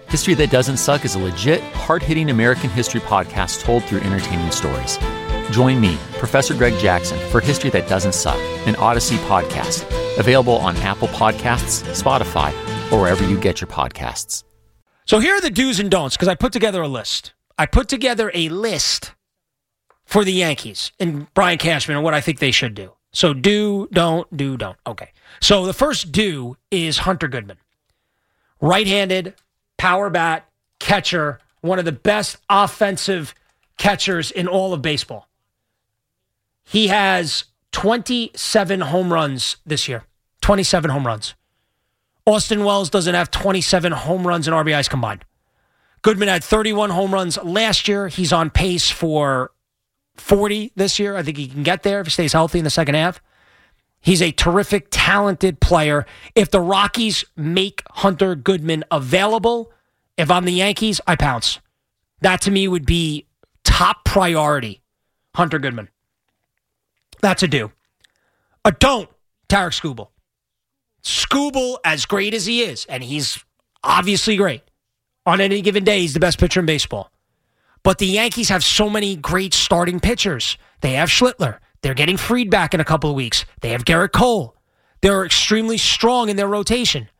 History That Doesn't Suck is a legit, hard-hitting American history podcast told through entertaining stories. Join me, Professor Greg Jackson, for History That Doesn't Suck, an Odyssey podcast, available on Apple Podcasts, Spotify, or wherever you get your podcasts. So here are the do's and don'ts, because I put together a list. I put together a list for the Yankees and Brian Cashman and what I think they should do. So do, don't. Okay. So the first do is Hunter Goodman. Right-handed, power bat, catcher, one of the best offensive catchers in all of baseball. He has 27 home runs this year. 27 home runs. Austin Wells doesn't have 27 home runs and RBIs combined. Goodman had 31 home runs last year. He's on pace for 40 this year. I think he can get there if he stays healthy in the second half. He's a terrific, talented player. If the Rockies make Hunter Goodman available, if I'm the Yankees, I pounce. That to me would be top priority, Hunter Goodman. That's a do. A don't, Tarik Skubal. Skubal, as great as he is, and he's obviously great, on any given day, he's the best pitcher in baseball. But the Yankees have so many great starting pitchers. They have Schlittler. They're getting Fried back in a couple of weeks. They have Garrett Cole. They're extremely strong in their rotation.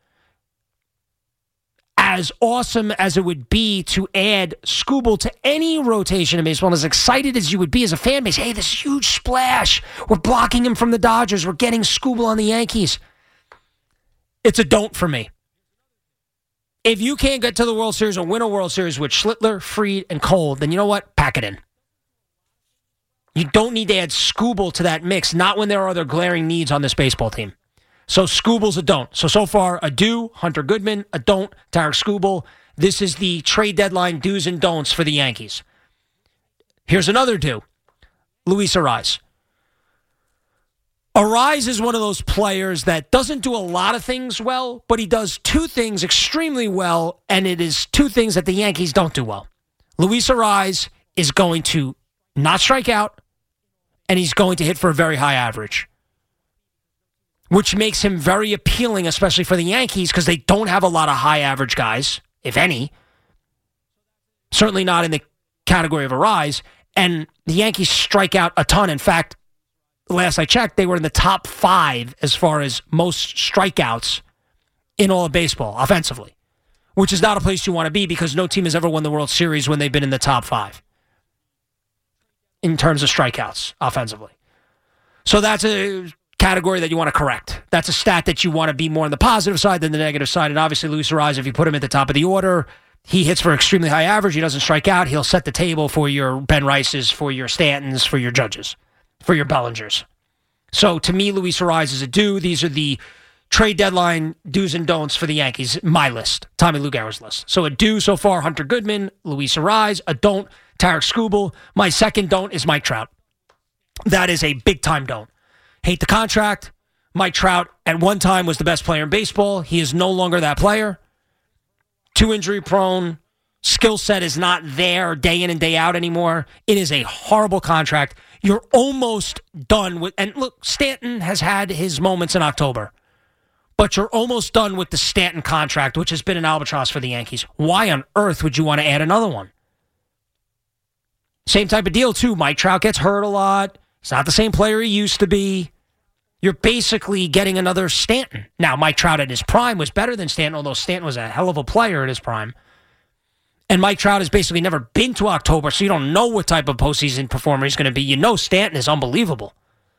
As awesome as it would be to add Skubal to any rotation in baseball, and as excited as you would be as a fan base, hey, this huge splash. We're blocking him from the Dodgers. We're getting Skubal on the Yankees. It's a don't for me. If you can't get to the World Series or win a World Series with Schlittler, Fried, and Cole, then you know what? Pack it in. You don't need to add Skubal to that mix, not when there are other glaring needs on this baseball team. So Skubal's a don't. So far, a do, Hunter Goodman, a don't, Tarik Skubal. This is the trade deadline do's and don'ts for the Yankees. Here's another do, Luis Arraez. Arraez is one of those players that doesn't do a lot of things well, but he does two things extremely well, and it is two things that the Yankees don't do well. Luis Arraez is going to not strike out, and he's going to hit for a very high average, which makes him very appealing, especially for the Yankees, because they don't have a lot of high average guys, if any. Certainly not in the category of Arraez, and the Yankees strike out a ton. In fact, last I checked, they were in the top 5 as far as most strikeouts in all of baseball, offensively, which is not a place you want to be because no team has ever won the World Series when they've been in the top 5 in terms of strikeouts offensively. So that's a category that you want to correct. That's a stat that you want to be more on the positive side than the negative side. And obviously, Luis Arraez, if you put him at the top of the order, he hits for extremely high average. He doesn't strike out. He'll set the table for your Ben Rices, for your Stantons, for your Judges, for your Bellingers. So to me, Luis Arraez is a do. These are the trade deadline do's and don'ts for the Yankees. My list, Tommy Lugaro's list. So a do so far, Hunter Goodman, Luis Arraez. A don't, Tarik Skubal. My second don't is Mike Trout. That is a big-time don't. Hate the contract. Mike Trout at one time was the best player in baseball. He is no longer that player. Too injury prone. Skill set is not there day in and day out anymore. It is a horrible contract. You're almost done with, and look, Stanton has had his moments in October, but you're almost done with the Stanton contract, which has been an albatross for the Yankees. Why on earth would you want to add another one? Same type of deal, too. Mike Trout gets hurt a lot. He's not the same player he used to be. You're basically getting another Stanton. Now, Mike Trout at his prime was better than Stanton, although Stanton was a hell of a player at his prime. And Mike Trout has basically never been to October, so you don't know what type of postseason performer he's going to be. You know Stanton is unbelievable.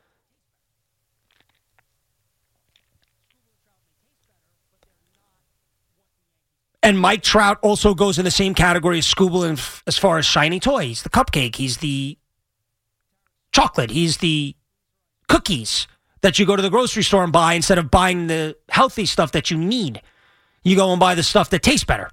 And Mike Trout also goes in the same category as Skubal as far as shiny toy. He's the cupcake. He's the chocolate. He's the cookies that you go to the grocery store and buy instead of buying the healthy stuff that you need. You go and buy the stuff that tastes better.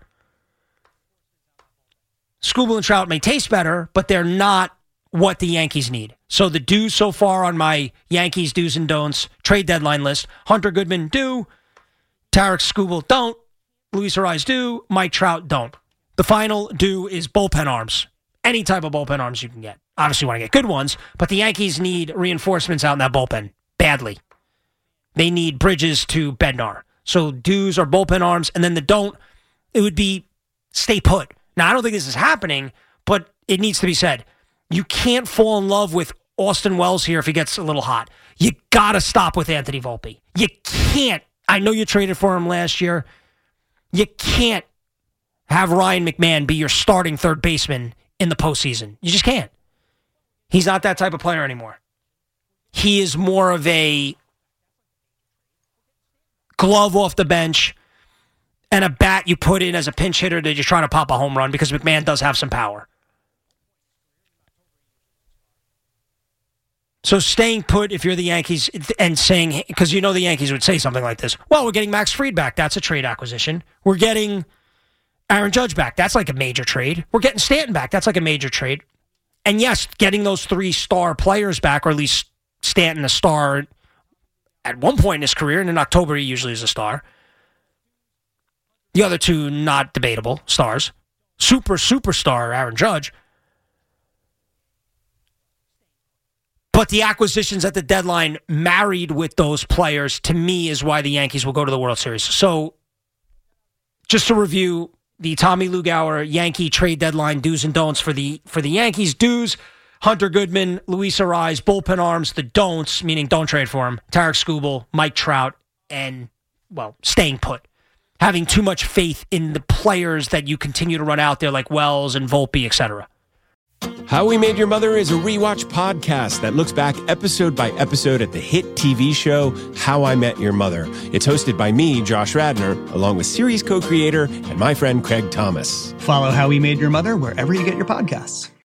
Skubal and Trout may taste better, but they're not what the Yankees need. So the do's so far on my Yankees do's and don'ts trade deadline list: Hunter Goodman, do. Tarik Skubal, don't. Luis Arraez, do. Mike Trout, don't. The final do is bullpen arms. Any type of bullpen arms you can get. Obviously, you want to get good ones, but the Yankees need reinforcements out in that bullpen badly. They need Bridges to Bednar. So do's are bullpen arms, and then the don't, it would be stay put. Now, I don't think this is happening, but it needs to be said. You can't fall in love with Austin Wells here if he gets a little hot. You got to stop with Anthony Volpe. You can't. I know you traded for him last year. You can't have Ryan McMahon be your starting third baseman in the postseason. You just can't. He's not that type of player anymore. He is more of a glove off the bench and a bat you put in as a pinch hitter to just try to pop a home run because McMahon does have some power. So staying put if you're the Yankees and saying, because you know the Yankees would say something like this, well, we're getting Max Fried back. That's a trade acquisition. We're getting Aaron Judge back. That's like a major trade. We're getting Stanton back. That's like a major trade. And yes, getting those 3 star players back, or at least Stanton a star at one point in his career, and in October he usually is a star. The other 2, not debatable stars. Superstar Aaron Judge. But the acquisitions at the deadline married with those players, to me, is why the Yankees will go to the World Series. So, just to review the Tommy Lugauer Yankee trade deadline do's and don'ts for the Yankees. Do's, Hunter Goodman, Luis Arraez, bullpen arms. The don'ts, meaning don't trade for him, Tarek Skubal, Mike Trout, and, well, staying put. Having too much faith in the players that you continue to run out there like Wells and Volpe, etc. How We Made Your Mother is a rewatch podcast that looks back episode by episode at the hit TV show How I Met Your Mother. It's hosted by me, Josh Radnor, along with series co-creator and my friend Craig Thomas. Follow How We Made Your Mother wherever you get your podcasts.